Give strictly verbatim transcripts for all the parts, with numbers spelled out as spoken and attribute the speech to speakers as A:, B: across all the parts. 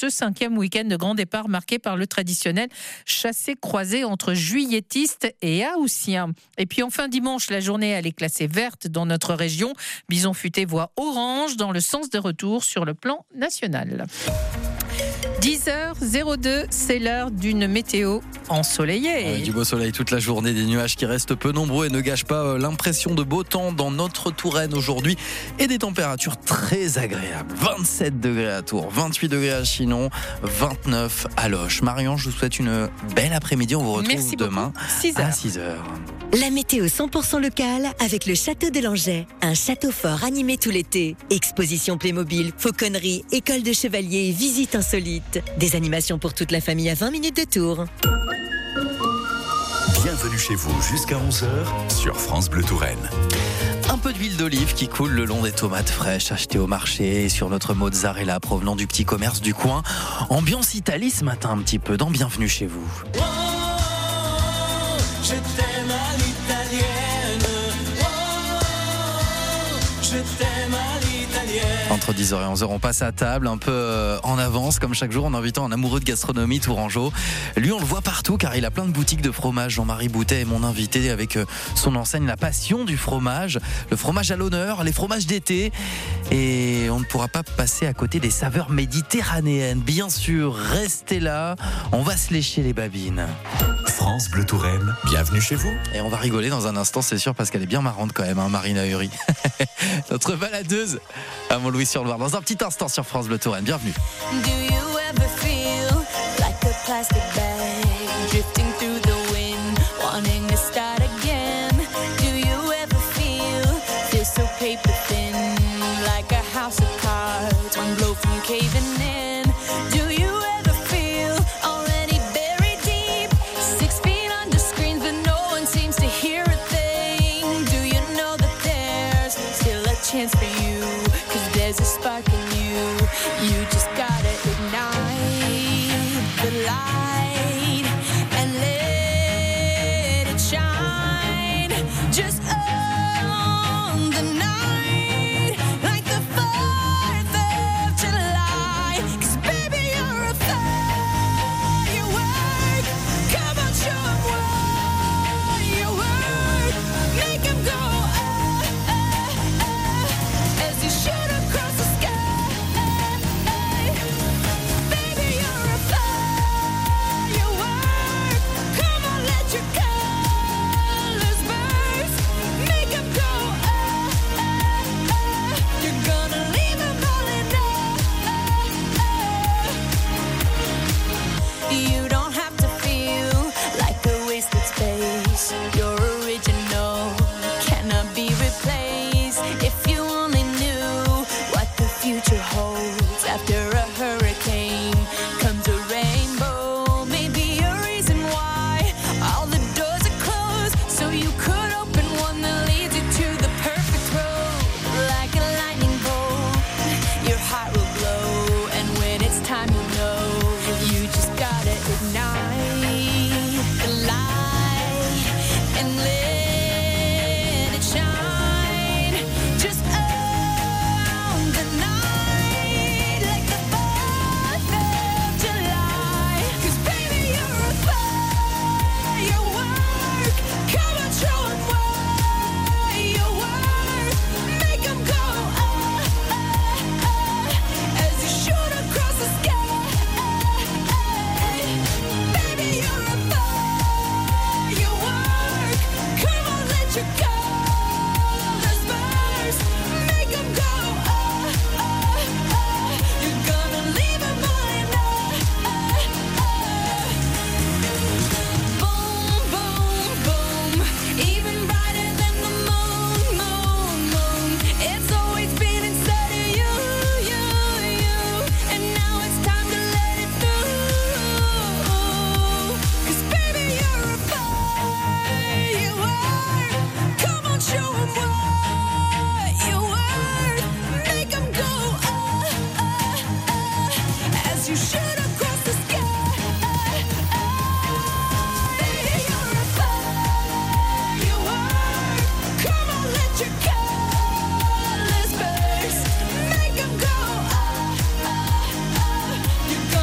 A: ce cinquième week-end de grand départ marqué par le traditionnel chassé-croisé entre juilletistes et haussiens. Et puis enfin dimanche, la journée elle est classée verte dans notre région. Bison Futé voit orange dans le sens de retour sur le plan national. dix heures zéro deux, c'est l'heure d'une météo ensoleillée.
B: Ouais, du beau soleil toute la journée, des nuages qui restent peu nombreux et ne gâchent pas l'impression de beau temps dans notre Touraine aujourd'hui et des températures très agréables. vingt-sept degrés à Tours, vingt-huit degrés à Chinon, vingt-neuf à Loches. Marion, je vous souhaite une belle après-midi. On vous retrouve
A: Merci
B: demain
A: six heures.
B: à six heures.
C: La météo cent pour cent locale avec le Château de Langeais, un château fort animé tout l'été. Exposition Playmobil, fauconnerie, école de chevaliers et visites insolites. Des animations pour toute la famille à vingt minutes de Tours.
D: Bienvenue chez vous jusqu'à onze heures sur France Bleu Touraine.
B: Un peu d'huile d'olive qui coule le long des tomates fraîches achetées au marché et sur notre mozzarella provenant du petit commerce du coin. Ambiance Italie ce matin un petit peu dans Bienvenue chez vous.
E: Oh, je t'aime à l'italienne. Oh, je t'aime à l'italienne.
B: Entre dix heures et onze heures, on passe à table un peu en avance, comme chaque jour, en invitant un amoureux de gastronomie tourangeau. Lui, on le voit partout car il a plein de boutiques de fromage. Jean-Marie Boutet est mon invité avec son enseigne La Passion du fromage. Le fromage à l'honneur, les fromages d'été. Et on ne pourra pas passer à côté des saveurs méditerranéennes. Bien sûr, restez là, on va se lécher les babines.
D: France Bleu Touraine, bienvenue chez vous.
B: Et on va rigoler dans un instant, c'est sûr, parce qu'elle est bien marrante quand même, hein, Marina Huri. Notre baladeuse à Montlouis-sur-Loire. Dans un petit instant sur France Bleu Touraine. Bienvenue.
F: Do you ever feel like a plastic bag drifting through the wind, wanting to start again? Do you ever feel, feel so paper thin, like a house of cards, one blow from caving in? Do you ever feel already buried deep, six feet under screens but no one seems to hear a thing? Do you know that there's still a chance for you? There's a spark in you, you just gotta ignite the light and let it shine. Just own the night like the fourth of July. 'Cause baby you're a firework. Come on, show 'em what you work. Make 'em go ah, ah, ah, as you shoot across the sky. Baby, you're a firework. Come on, let your colors burst. Make 'em go ah, ah, ah. You're gonna leave 'em all in awe. You don't have to feel like a wasted space. Your original cannot be replaced. If you only knew what the future holds. After a hurricane comes a rainbow. Maybe a reason why all the doors are closed, so you could open one that leads you to the perfect road. Like a lightning bolt, your heart will glow, and when it's time you'll know. You just gotta ignite the light and let it shine. Just own the night like the fourth of July. 'Cause baby you're a firework. Come on, show 'em what you work. Make 'em go ah, ah, ah, as you shoot across the sky. Baby you're a firework. Come on, let your colors burst. Make 'em go ah, ah, ah. You're gonna leave 'em all in awe. Boom, boom, boom. Even brighter than the moon, moon, moon. It's always been inside of you, you, you. And now it's time to let it through. 'Cause baby you're a firework. Come on, show 'em what you worth. Make 'em go ah, ah, ah, as you shoot across the sky. Baby you're a firework. Come on, let your colors burst. Make 'em go ah, ah, ah. You're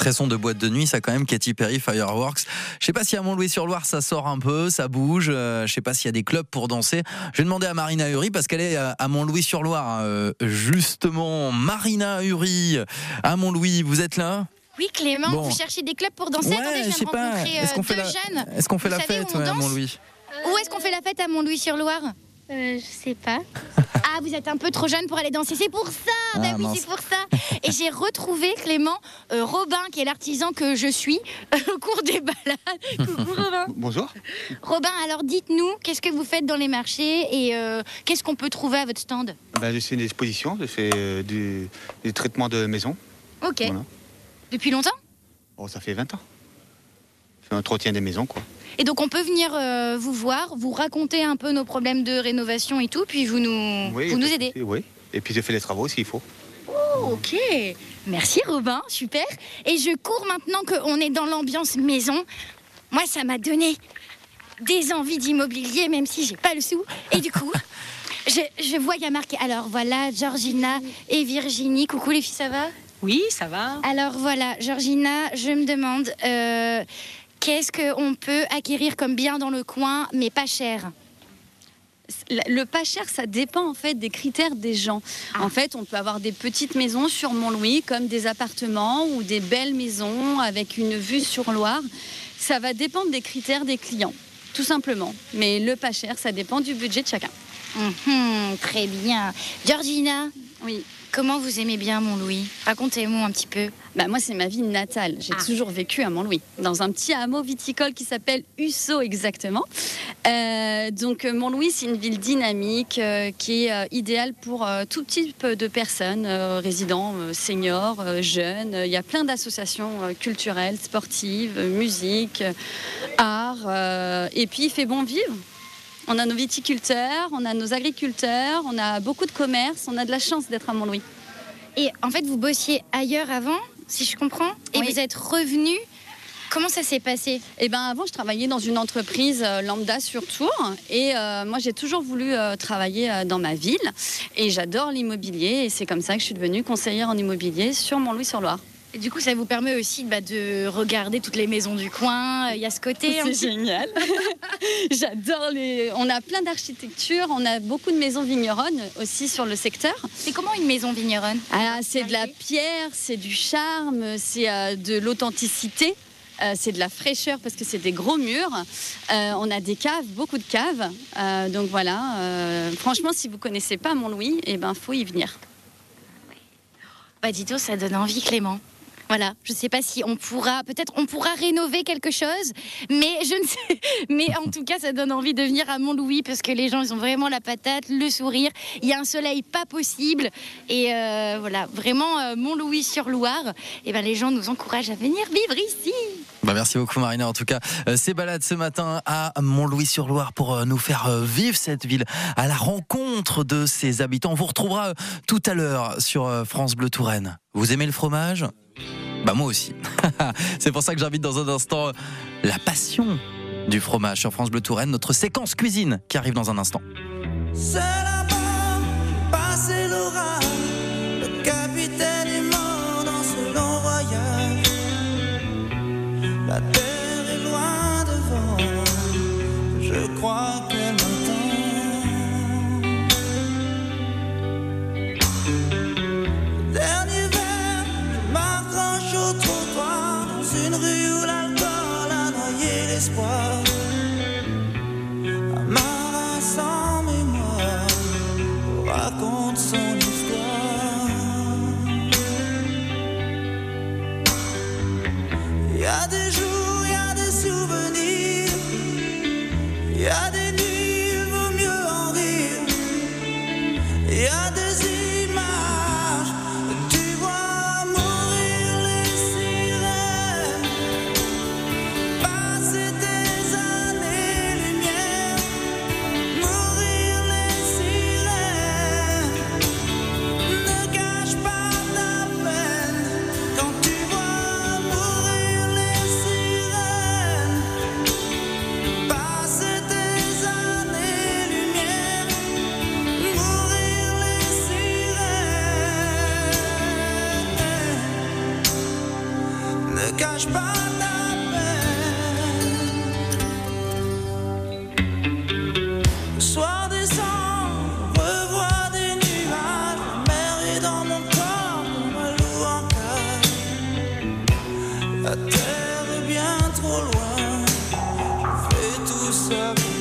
B: Très son de boîte de nuit, ça quand même, Katy Perry, Fireworks. Je sais pas si à Montlouis-sur-Loire ça sort un peu, ça bouge. Euh, je sais pas s'il y a des clubs pour danser. Je vais demander à Marina Uri parce qu'elle est à Montlouis-sur-Loire. Euh, justement, Marina Uri à Montlouis, vous êtes là ?
G: Oui, Clément,
B: Bon.
G: vous cherchez des clubs pour danser.
B: Ouais,
G: Attendez, je
B: je
G: viens
B: sais
G: de
B: pas.
G: rencontrer euh,
B: Est-ce qu'on fait
G: deux
B: la,
G: jeunes.
B: est-ce qu'on fait
G: Vous
B: la
G: savez
B: fête
G: où on
B: ouais, à
G: danse
B: Montlouis ?
G: Où est-ce qu'on fait la fête à Montlouis-sur-Loire?
H: Euh, je sais pas.
G: Ah, vous êtes un peu trop jeune pour aller danser, c'est pour ça.
B: Ah,
G: bah oui,
B: mince.
G: c'est pour ça. Et j'ai retrouvé Clément euh, Robin, qui est l'artisan que je suis au cours des balades. Coucou Robin.
I: Bonjour.
G: Robin, alors dites-nous, qu'est-ce que vous faites dans les marchés et euh, qu'est-ce qu'on peut trouver à votre stand?
I: Ben, je fais une exposition, je fais euh, du, du traitement de maison.
G: Ok.
I: Voilà.
G: Depuis longtemps?
I: Oh, ça fait vingt ans. Je fais un entretien des maisons, quoi.
G: Et donc on peut venir euh, vous voir, vous raconter un peu nos problèmes de rénovation et tout, puis vous nous,
I: Oui,
G: vous nous
I: et-
G: aidez.
I: Oui. Et puis je fais les travaux s'il faut.
G: Oh, ok. Merci Robin, super. Et je cours maintenant qu'on est dans l'ambiance maison. Moi, ça m'a donné des envies d'immobilier, même si j'ai pas le sou. Et du coup, je, je vois qu'il y a marqué. Alors voilà, Georgina et Virginie. Coucou les filles, ça va?
J: Oui, ça va.
G: Alors voilà, Georgina, je me demande euh, qu'est-ce qu'on peut acquérir comme bien dans le coin, mais pas cher?
J: Le pas cher, ça dépend en fait des critères des gens.
G: Ah.
J: En fait, on peut avoir des petites maisons sur Montlouis, comme des appartements ou des belles maisons avec une vue sur Loire. Ça va dépendre des critères des clients, tout simplement. Mais le pas cher, ça dépend du budget de chacun.
G: Mhm, très bien. Georgina,
J: Oui.
G: comment vous aimez bien Montlouis? Racontez-moi un petit peu.
J: Bah, moi, c'est ma ville natale. J'ai
G: Ah.
J: toujours vécu à Montlouis, dans un petit hameau viticole qui s'appelle Husso exactement. Euh, donc, euh, Montlouis, c'est une ville dynamique euh, qui est euh, idéale pour euh, tout type de personnes, euh, résidents, euh, seniors, euh, jeunes. Il y a plein d'associations euh, culturelles, sportives, euh, musique, euh, art. euh, et puis, il fait bon vivre. On a nos viticulteurs, on a nos agriculteurs, on a beaucoup de commerces. On a de la chance d'être à Montlouis.
G: Et en fait, vous bossiez ailleurs avant, si je comprends, et
J: Oui.
G: vous êtes revenu. Comment ça s'est passé?
J: Eh ben avant, je travaillais dans une entreprise euh, lambda sur Tours. Et euh, moi, j'ai toujours voulu euh, travailler euh, dans ma ville. Et j'adore l'immobilier. Et c'est comme ça que je suis devenue conseillère en immobilier sur Montlouis-sur-Loire.
G: Et du coup, ça vous permet aussi bah, de regarder toutes les maisons du coin. Il y a ce côté. un
J: C'est
G: petit-
J: génial. J'adore les. On a plein d'architecture. On a beaucoup de maisons vigneronnes aussi sur le secteur.
G: C'est comment une maison vigneronne?
J: Ah, c'est de la pierre, c'est du charme, c'est euh, de l'authenticité. Euh, c'est de la fraîcheur parce que c'est des gros murs. Euh, on a des caves, beaucoup de caves. Euh, donc voilà. euh, franchement, si vous connaissez pas Montlouis, eh ben faut y venir.
G: Bah, dis-toi, ça donne envie, Clément. Voilà, je ne sais pas si on pourra, peut-être on pourra rénover quelque chose, mais je ne sais, mais en tout cas, ça donne envie de venir à Montlouis parce que les gens, ils ont vraiment la patate, le sourire. Il y a un soleil pas possible et euh, voilà, vraiment euh, Montlouis-sur-Loire. Et ben les gens nous encouragent à venir vivre ici.
B: Bah merci beaucoup Marina. En tout cas, euh, ces balades ce matin à Montlouis-sur-Loire pour euh, nous faire euh, vivre cette ville à la rencontre de ses habitants. On vous retrouvera euh, tout à l'heure sur euh, France Bleu Touraine. Vous aimez le fromage ? Bah moi aussi. C'est pour ça que j'invite dans un instant euh, la passion du fromage sur France Bleu Touraine, notre séquence cuisine qui arrive dans un instant.
E: C'est là-bas, passé l'orage. Le capitaine est mort dans ce long voyage. La terre est loin devant. Je crois qu'elle m'attend. Dernier verre, je m'accroche au trottoir dans une rue où l'alcool a noyé l'espoir. Un marin sans mémoire raconte son histoire. Il y a des jours, il y a des souvenirs. Il y a des nuits, il vaut mieux en rire. Il y a des images, tu vois mourir les sirènes. Passer des années-lumière, mourir les sirènes. Ne cache pas ta peine quand tu vois mourir les sirènes. Passer des années-lumière, mourir les sirènes. cache pas ta peine. Le soir descend, revoit des nuages. La mer est dans mon corps, comme un loup en cage. La terre est bien trop loin, je fais tout ça pour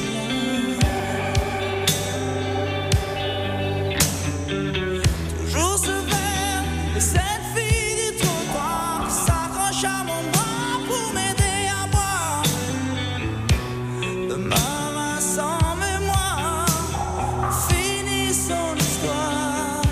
E: rien. Toujours ce verre et cette fille du trottoir qui s'accroche à mon bras pour m'aider à boire. De marin sans mémoire, finit son histoire.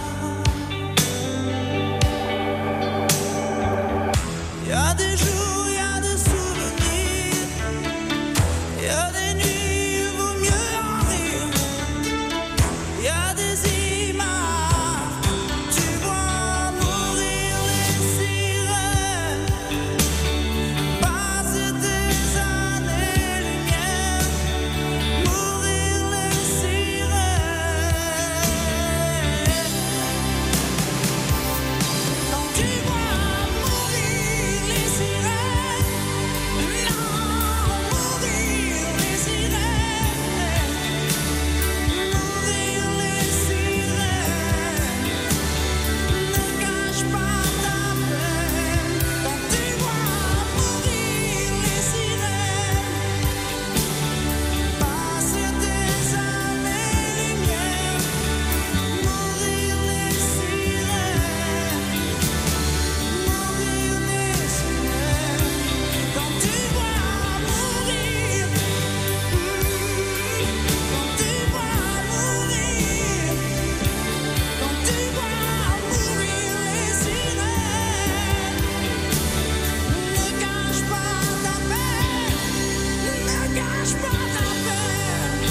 E: Y a des jours, y a des souvenirs, y a des nuits, il vaut mieux en rire. Y a des images, tu vois mourir les sirènes. Passer des années-lumière, mourir les sirènes. Quand tu vois mourir les sirènes, non, mourir les sirènes, mourir les sirènes, ne cache pas ta peine. Quand tu vois mourir les sirènes, passer des années-lumière, mourir les sirènes, mourir les sirènes. Quand tu vois mourir, quand tu vois mourir, quand tu vois mourir les sirènes, ne cache pas ta peine, ne cache pas ta peine.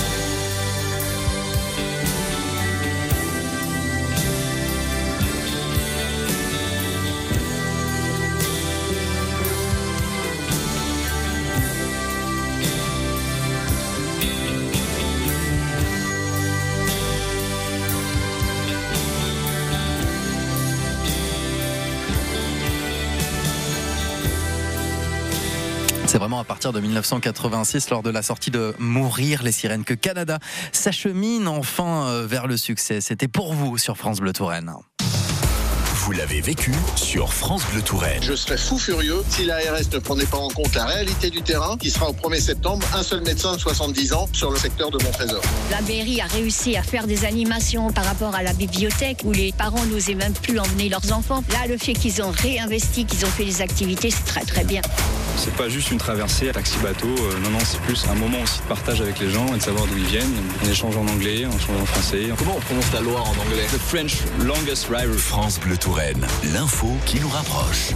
B: C'est vraiment à partir de dix-neuf cent quatre-vingt-six, lors de la sortie de Mourir les sirènes, que Canada s'achemine enfin euh, vers le succès. C'était pour vous sur France Bleu Touraine.
D: Vous l'avez vécu sur France Bleu Touraine.
H: Je serais fou furieux si l'A R S ne prenait pas en compte la réalité du terrain, qui sera au premier septembre un seul médecin de soixante-dix ans sur le secteur de Monttrésor.
K: La mairie a réussi à faire des animations par rapport à la bibliothèque où les parents n'osaient même plus emmener leurs enfants. Là, le fait qu'ils ont réinvesti, qu'ils ont fait des activités, c'est très très bien.
L: C'est pas juste une traversée, taxi-bateau, euh, non, non, c'est plus un moment aussi de partage avec les gens et de savoir d'où ils viennent. On échange en anglais, on échange en français.
D: Comment on prononce la Loire en anglais?
L: The French longest river.
D: France Bleu Touraine, l'info qui nous rapproche.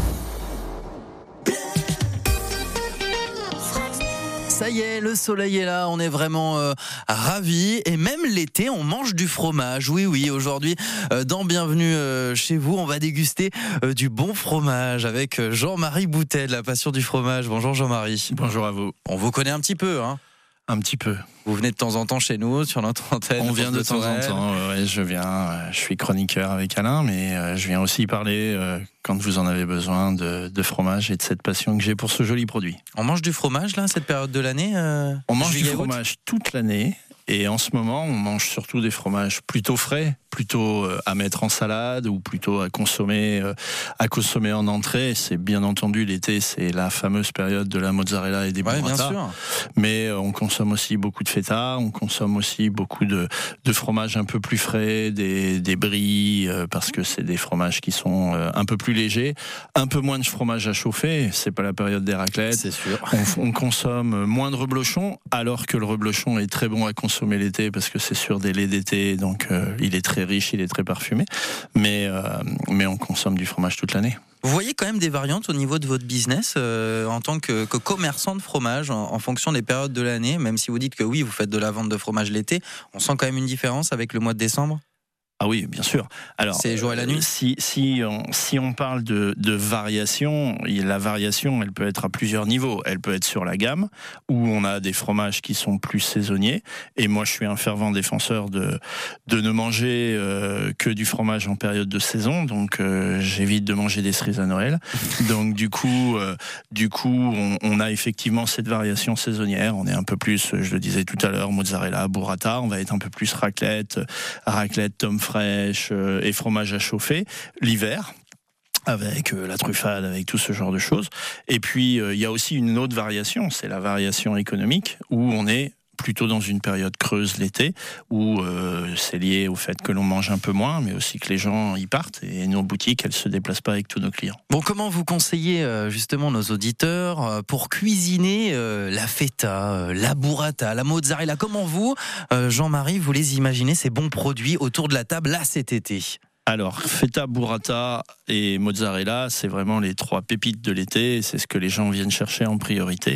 B: Ça y est, le soleil est là, on est vraiment euh, ravis. Et même l'été, on mange du fromage. Oui, oui, aujourd'hui, euh, dans Bienvenue euh, chez vous, on va déguster euh, du bon fromage avec Jean-Marie Boutet de la Passion du fromage. Bonjour Jean-Marie.
M: Bonjour à vous.
B: On vous connaît un petit peu, hein?
M: Un petit peu.
B: Vous venez de temps en temps chez nous, sur notre antenne.
M: On vient de temps en temps, ouais, je viens, je suis chroniqueur avec Alain, mais je viens aussi parler, quand vous en avez besoin, de, de fromage et de cette passion que j'ai pour ce joli produit.
B: On mange du fromage, là, cette période de l'année euh,
M: On mange du fromage toute l'année. Et en ce moment, on mange surtout des fromages plutôt frais, plutôt à mettre en salade ou plutôt à consommer, à consommer en entrée. C'est bien entendu l'été, c'est la fameuse période de la mozzarella et des
B: ouais,
M: burrata.
B: Bien sûr.
M: Mais on consomme aussi beaucoup de feta, on consomme aussi beaucoup de, de fromages un peu plus frais, des, des brie, parce que c'est des fromages qui sont un peu plus légers, un peu moins de fromage à chauffer. C'est pas la période des raclettes.
B: C'est sûr.
M: On, on consomme moins de reblochon, alors que le reblochon est très bon à consommer l'été parce que c'est sur des laits d'été, donc euh, il est très riche, il est très parfumé, mais, euh, mais on consomme du fromage toute l'année.
B: Vous voyez quand même des variantes au niveau de votre business euh, en tant que, que commerçant de fromage en, en fonction des périodes de l'année, même si vous dites que oui, vous faites de la vente de fromage l'été, on sent quand même une différence avec le mois de décembre?
M: Ah oui, bien sûr. Alors,
B: c'est jour et la nuit.
M: Si si on, si on parle de, de variation, la variation, elle peut être à plusieurs niveaux. Elle peut être sur la gamme, où on a des fromages qui sont plus saisonniers. Et moi, je suis un fervent défenseur de de ne manger euh, que du fromage en période de saison. Donc, euh, j'évite de manger des cerises à Noël. Donc, du coup, euh, du coup, on, on a effectivement cette variation saisonnière. On est un peu plus, je le disais tout à l'heure, mozzarella, burrata. On va être un peu plus raclette, raclette, tome fraîche euh, et fromage à chauffer l'hiver, avec euh, la truffade, avec tout ce genre de choses. Et puis, euh, il y a aussi une autre variation, c'est la variation économique, où on est plutôt dans une période creuse l'été, où euh, c'est lié au fait que l'on mange un peu moins, mais aussi que les gens y partent, et nos boutiques, elles se déplacent pas avec tous nos clients.
B: Bon, comment vous conseillez euh, justement nos auditeurs euh, pour cuisiner euh, la feta, euh, la burrata, la mozzarella? Comment vous, euh, Jean-Marie, vous les imaginez, ces bons produits autour de la table là cet été?
M: Alors, feta, burrata et mozzarella, c'est vraiment les trois pépites de l'été. C'est ce que les gens viennent chercher en priorité.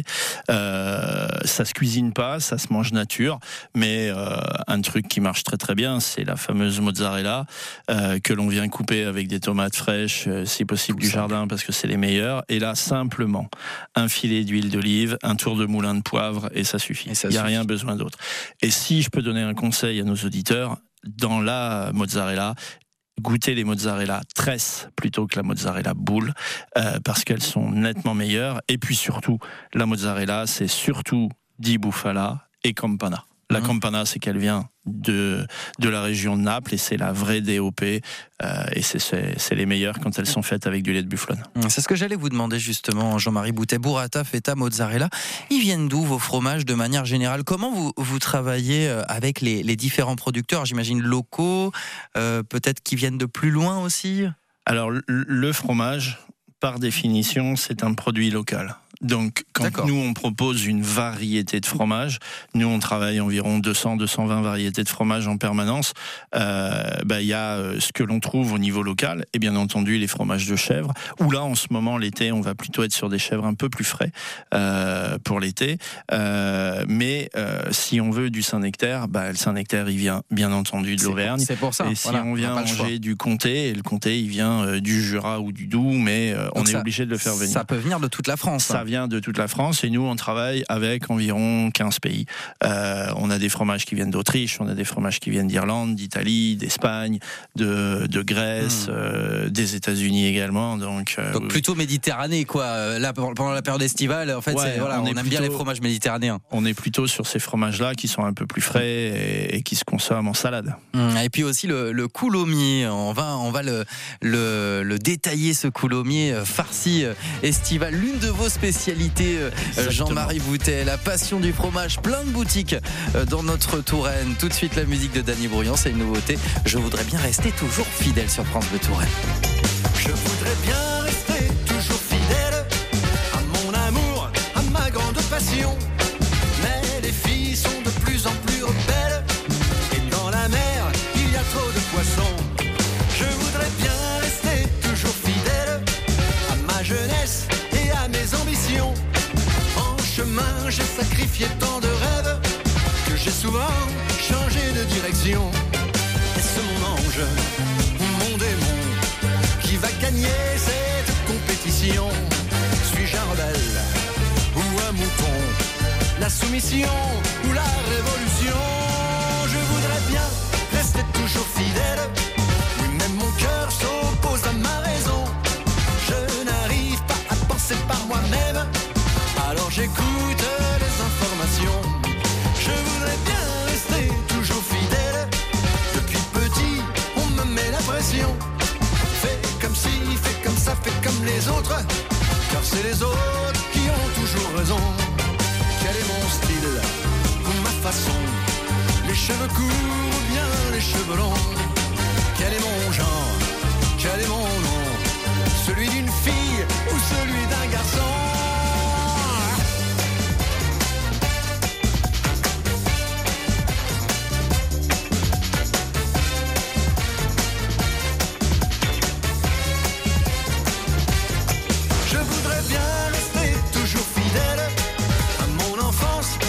M: Euh, ça se cuisine pas, ça se mange nature. Mais euh, un truc qui marche très très bien, c'est la fameuse mozzarella euh, que l'on vient couper avec des tomates fraîches, euh, si possible du jardin, parce que c'est les meilleures. Et là, simplement, un filet d'huile d'olive, un tour de moulin de poivre, et ça suffit. Il n'y a rien besoin d'autre. Et si je peux donner un conseil à nos auditeurs, dans la mozzarella, goûter les mozzarella tresses plutôt que la mozzarella boule, euh, parce qu'elles sont nettement meilleures. Et puis surtout, la mozzarella, c'est surtout di bufala et campana. La mmh. campana, c'est qu'elle vient de de la région de Naples et c'est la vraie D O P euh, et c'est, c'est c'est les meilleures quand elles sont faites avec du lait de bufflone.
B: C'est ce que j'allais vous demander justement, Jean-Marie Boutet. Burrata, feta, mozzarella, ils viennent d'où vos fromages de manière générale? Comment vous vous travaillez avec les les différents producteurs? J'imagine locaux, euh, peut-être qui viennent de plus loin aussi.
M: Alors le, le fromage, par définition, c'est un produit local. Donc, quand D'accord. nous, on propose une variété de fromages, nous, on travaille environ deux cents à deux cent vingt variétés de fromages en permanence. Euh, bah, y a euh, ce que l'on trouve au niveau local, et bien entendu, les fromages de chèvre, où là, en ce moment, l'été, on va plutôt être sur des chèvres un peu plus frais euh, pour l'été. Euh, mais euh, si on veut du Saint-Nectaire, bah, le Saint-Nectaire, il vient, bien entendu, de l'Auvergne.
B: C'est pour ça.
M: Et
B: voilà,
M: si on vient
B: on
M: manger du Comté, et le Comté, il vient euh, du Jura ou du Doubs, mais euh, on est ça, obligé de le faire venir.
B: Ça peut venir de toute la France.
M: Ça
B: hein.
M: vient de toute la France et nous on travaille avec environ quinze pays. Euh, on a des fromages qui viennent d'Autriche, on a des fromages qui viennent d'Irlande, d'Italie, d'Espagne, de, de Grèce, mmh. euh, des États-Unis également. Donc, euh,
B: donc plutôt Méditerranée quoi. Là pendant la période estivale, en fait,
M: ouais,
B: c'est, voilà, on, on aime
M: plutôt,
B: bien les fromages méditerranéens.
M: On est plutôt sur ces fromages-là qui sont un peu plus frais et, et qui se consomment en salade.
B: Mmh. Et puis aussi le, le coulommiers. On va on va le le, le détailler, ce coulommiers farci estival, l'une de vos spécialités. Exactement. Jean-Marie Boutet, la passion du fromage, plein de boutiques dans notre Touraine. Tout de suite la musique de Danny Brouillant, c'est une nouveauté. Je voudrais bien rester toujours fidèle sur France Bleu Touraine.
E: Je voudrais bien rester toujours fidèle à mon amour, à ma grande passion. Mais les filles sont de plus en plus rebelles et dans la mer il y a trop de poissons. Je voudrais bien rester toujours fidèle à ma jeunesse et à mes ambitions. Chemin, j'ai sacrifié tant de rêves que j'ai souvent changé de direction. Est-ce mon ange, mon démon, qui va gagner cette compétition? Suis-je un rebelle ou un mouton? La soumission ou la révolution? Je voudrais bien rester toujours fidèle. Oui, même mon cœur s'oppose à ma raison. Je n'arrive pas à penser par moi-même. Alors j'écoute les informations. Je voudrais bien rester toujours fidèle. Depuis petit, on me met la pression. Fais comme ci, fais comme ça, fais comme les autres. Car c'est les autres qui ont toujours raison. Quel est mon style ou ma façon? Les cheveux courts ou bien les cheveux longs? Quel est mon genre? Quel est mon nom? Celui d'une fille ou celui d'un garçon?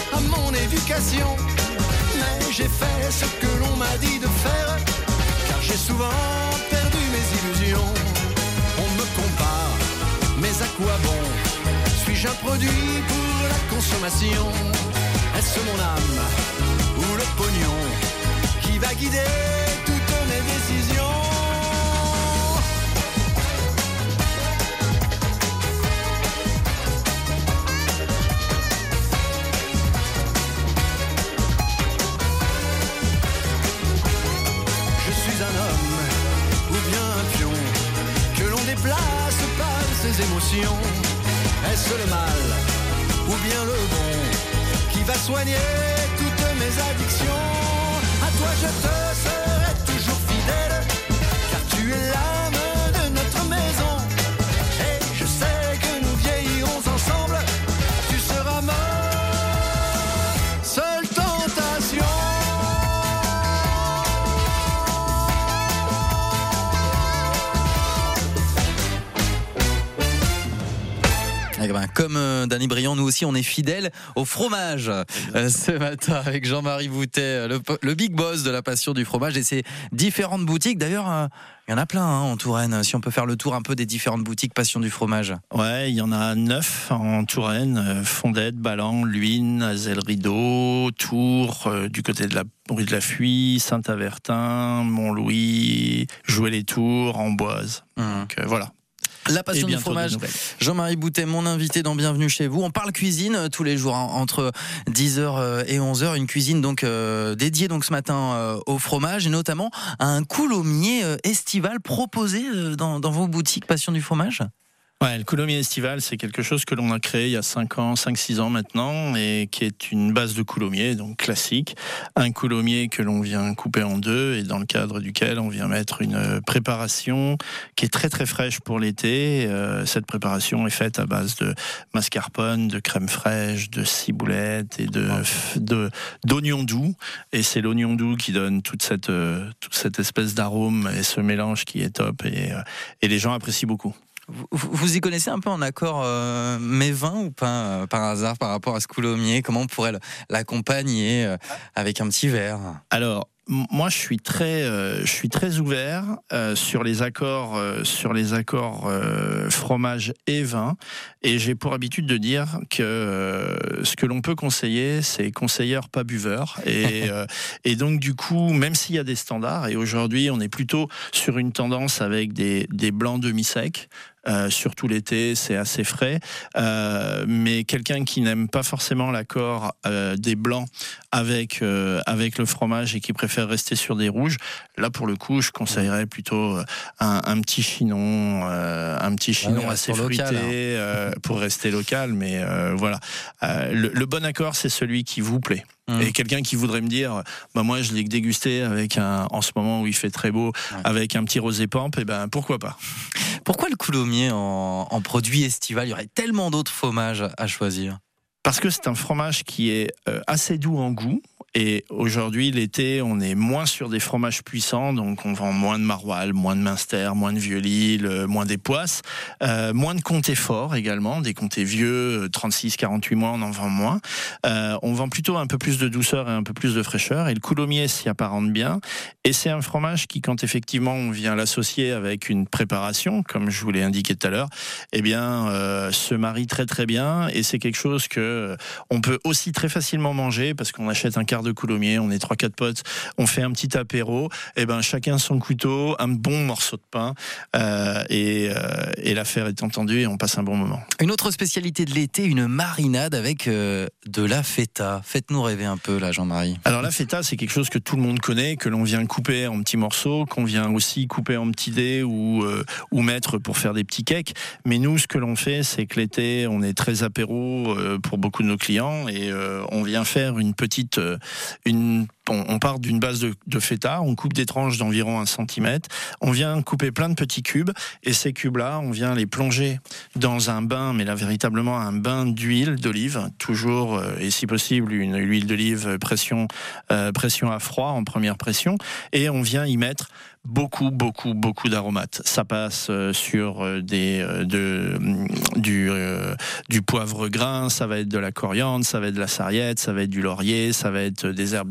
E: Mais j'ai fait ce que l'on m'a dit de faire, car j'ai
N: souvent perdu mes illusions. On me compare, mais à quoi bon? Suis-je un produit pour la consommation? Est-ce mon âme ou le pognon qui va guider toutes mes décisions? Je suis un homme ou bien un pion que l'on déplace par ses émotions. Est-ce le mal ou bien le bon qui va soigner toutes mes addictions? À toi je te serai toujours fidèle, car tu es l'âme de notre maison. Et je sais que nous vieillirons ensemble, tu seras ma seule tentation.
B: Eh ben, comme euh, Danny Briand, nous aussi on est fidèles au fromage. Euh, ce matin avec Jean-Marie Boutet, le, le big boss de la passion du fromage et ses différentes boutiques. D'ailleurs, euh, il y en a plein hein, en Touraine. Si on peut faire le tour un peu des différentes boutiques passion du fromage.
M: Ouais, il y en a neuf en Touraine. Fondette, Ballan, Luynes, Azel-Rideau, Tours, euh, du côté de la rue de la Fuye, Saint-Avertin, Montlouis, Joué-les-Tours, Amboise. Mmh. Donc euh, voilà.
B: La passion du fromage. Jean-Marie Boutet, mon invité dans Bienvenue chez vous. On parle cuisine euh, tous les jours hein, entre dix heures et onze heures. Une cuisine donc euh, dédiée donc ce matin euh, au fromage et notamment à un coulommiers euh, estival proposé euh, dans, dans vos boutiques passion du fromage.
M: Ouais, le coulommiers estival, c'est quelque chose que l'on a créé il y a cinq ans, cinq six ans maintenant, et qui est une base de coulommiers, donc classique. Un coulommiers que l'on vient couper en deux, et dans le cadre duquel on vient mettre une préparation qui est très très fraîche pour l'été. Euh, cette préparation est faite à base de mascarpone, de crème fraîche, de ciboulette et de, de d'oignon doux. Et c'est l'oignon doux qui donne toute cette, euh, toute cette espèce d'arôme et ce mélange qui est top, et, euh, et les gens apprécient beaucoup.
B: Vous, vous y connaissez un peu en accord euh, mes vins ou pas euh, par hasard par rapport à ce coulommiers? Comment on pourrait l'accompagner euh, avec un petit verre?
M: Alors, moi, je suis très, euh, je suis très ouvert euh, sur les accords, euh, sur les accords euh, fromage et vin, et j'ai pour habitude de dire que euh, ce que l'on peut conseiller, c'est conseilleur pas buveur, et euh, et donc du coup, même s'il y a des standards, et aujourd'hui, on est plutôt sur une tendance avec des des blancs demi-secs. Euh, surtout l'été, c'est assez frais. Euh, mais quelqu'un qui n'aime pas forcément l'accord euh, des blancs avec euh, avec le fromage et qui préfère rester sur des rouges, là pour le coup, je conseillerais plutôt un, un petit chinon, euh, un petit chinon ah oui, assez fruité local, hein. euh, pour rester local. Mais euh, voilà, euh, le, le bon accord, c'est celui qui vous plaît. Mmh. Et quelqu'un qui voudrait me dire, bah moi je l'ai dégusté avec un, en ce moment où il fait très beau, ouais. avec un petit rosé pampe, et ben pourquoi pas.
B: Pourquoi le coulommiers en, en produit estival? Il y aurait tellement d'autres fromages à choisir.
M: Parce que c'est un fromage qui est euh, assez doux en goût. Et aujourd'hui, l'été, on est moins sur des fromages puissants, donc on vend moins de maroilles, moins de Münster, moins de Vieux-Lille, moins des Poisses, euh, moins de comtés forts également, des comtés vieux, trente-six quarante-huit mois, on en vend moins. Euh, on vend plutôt un peu plus de douceur et un peu plus de fraîcheur, et le coulommiers s'y apparente bien. Et c'est un fromage qui, quand effectivement on vient l'associer avec une préparation, comme je vous l'ai indiqué tout à l'heure, eh bien, euh, se marie très très bien, et c'est quelque chose que on peut aussi très facilement manger, parce qu'on achète un quart de coulommiers, on est trois quatre potes, on fait un petit apéro, et ben chacun son couteau, un bon morceau de pain, euh, et, euh, et l'affaire est entendue et on passe un bon moment.
B: Une autre spécialité de l'été, une marinade avec euh, de la feta. Faites-nous rêver un peu là, Jean-Marie.
M: Alors la feta, c'est quelque chose que tout le monde connaît, que l'on vient couper en petits morceaux, qu'on vient aussi couper en petits dés ou euh, ou mettre pour faire des petits cakes. Mais nous, ce que l'on fait, c'est que l'été, on est très apéro euh, pour beaucoup de nos clients, et euh, on vient faire une petite euh, une on part d'une base de, de feta, on coupe des tranches d'environ un centimètre, on vient couper plein de petits cubes, et ces cubes-là, on vient les plonger dans un bain, mais là véritablement un bain d'huile d'olive, toujours, euh, et si possible, une huile d'olive pression, euh, pression à froid, en première pression, et on vient y mettre beaucoup, beaucoup, beaucoup d'aromates. Ça passe euh, sur euh, des, euh, de, du, euh, du poivre grain, ça va être de la coriandre, ça va être de la sarriette, ça va être du laurier, ça va être des herbes de Provence,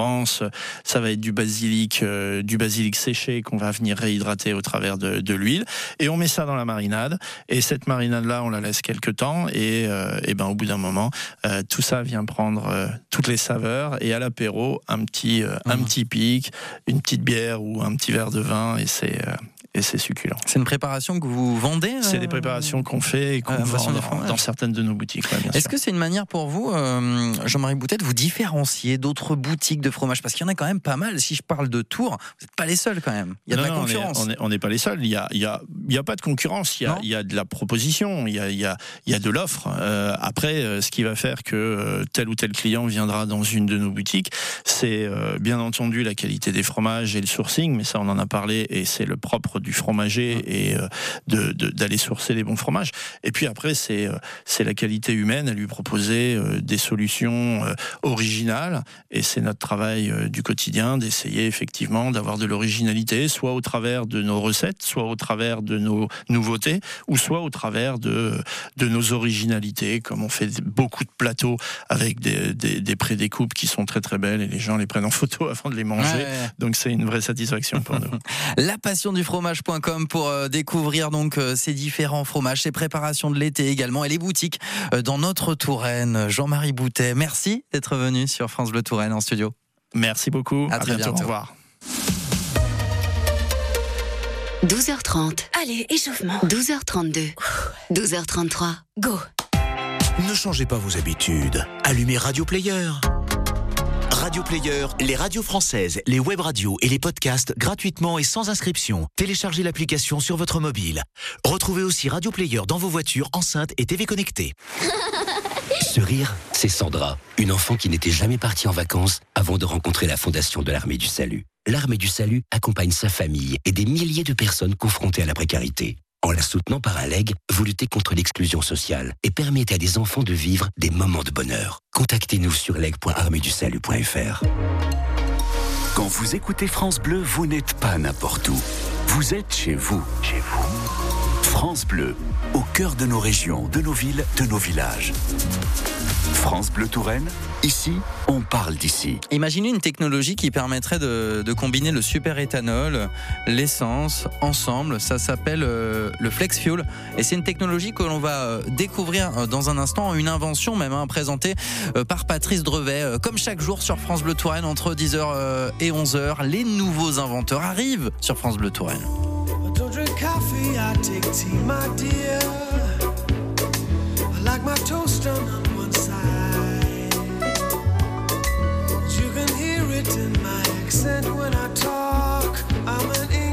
M: dense. Ça va être du basilic, euh, du basilic séché qu'on va venir réhydrater au travers de, de l'huile. Et on met ça dans la marinade. Et cette marinade-là, on la laisse quelques temps. Et, euh, et ben, au bout d'un moment, euh, tout ça vient prendre euh, toutes les saveurs. Et à l'apéro, un petit, euh, mmh. un petit pic, une petite bière ou un petit verre de vin. Et c'est... Euh, Et c'est succulent.
B: C'est une préparation que vous vendez euh...
M: C'est des préparations qu'on fait et qu'on euh, vend dans, dans certaines de nos boutiques. Ouais, bien
B: Est-ce
M: sûr.
B: que c'est une manière pour vous, euh, Jean-Marie Boutet, de vous différencier d'autres boutiques de fromage ? Parce qu'il y en a quand même pas mal. Si je parle de Tours, vous n'êtes pas les seuls quand même. Il y a
M: non,
B: de la
M: non,
B: concurrence.
M: On n'est pas les seuls. Il n'y a, il y a, il y a pas de concurrence. Il y a, il y a de la proposition. Il y a, il y a, il y a de l'offre. Euh, après, euh, ce qui va faire que euh, tel ou tel client viendra dans une de nos boutiques, c'est euh, bien entendu la qualité des fromages et le sourcing. Mais ça, on en a parlé et c'est le propre du fromager et euh, de, de, d'aller sourcer les bons fromages. Et puis après, c'est, euh, c'est la qualité humaine à lui proposer euh, des solutions euh, originales. Et c'est notre travail euh, du quotidien d'essayer effectivement d'avoir de l'originalité, soit au travers de nos recettes, soit au travers de nos nouveautés, ou soit au travers de, de nos originalités, comme on fait beaucoup de plateaux avec des, des, des pré-découpes qui sont très très belles et les gens les prennent en photo avant de les manger. Ouais, ouais. Donc c'est une vraie satisfaction pour nous.
B: La passion du fromage point com pour euh, découvrir donc euh, ces différents fromages, ces préparations de l'été également et les boutiques euh, dans notre Touraine. Jean-Marie Boutet, merci d'être venu sur France Bleu Touraine en studio.
M: Merci beaucoup.
B: À,
M: à
B: très
M: bientôt.
B: bientôt.
M: Au revoir.
O: douze heures trente.
P: Allez, échauffement.
O: douze heures trente-deux. douze heures trente-trois.
P: Go.
Q: Ne changez pas vos habitudes. Allumez Radio Player. Radio Player, les radios françaises, les web radios et les podcasts gratuitement et sans inscription. Téléchargez l'application sur votre mobile. Retrouvez aussi Radio Player dans vos voitures, enceintes et T V connectées.
R: Ce rire, c'est Sandra, une enfant qui n'était jamais partie en vacances avant de rencontrer la Fondation de l'Armée du Salut. L'Armée du Salut accompagne sa famille et des milliers de personnes confrontées à la précarité. En la soutenant par un leg, vous luttez contre l'exclusion sociale et permettez à des enfants de vivre des moments de bonheur. Contactez-nous sur leg point armée du salut point f r.
D: Quand vous écoutez France Bleu, vous n'êtes pas n'importe où. Vous êtes chez vous. Chez vous. France Bleu, au cœur de nos régions, de nos villes, de nos villages. France Bleu Touraine, ici, on parle d'ici.
B: Imaginez une technologie qui permettrait de, de combiner le superéthanol, l'essence, ensemble. Ça s'appelle euh, le Flex Fuel. Et c'est une technologie que l'on va euh, découvrir euh, dans un instant. Une invention même, hein, présentée euh, par Patrice Drevet. Euh, comme chaque jour sur France Bleu Touraine, entre dix heures euh, et onze heures, les nouveaux inventeurs arrivent sur France Bleu Touraine.
E: Don't drink coffee, I take tea, my dear. I like my toast on one side. You can hear it in my accent when I talk. I'm an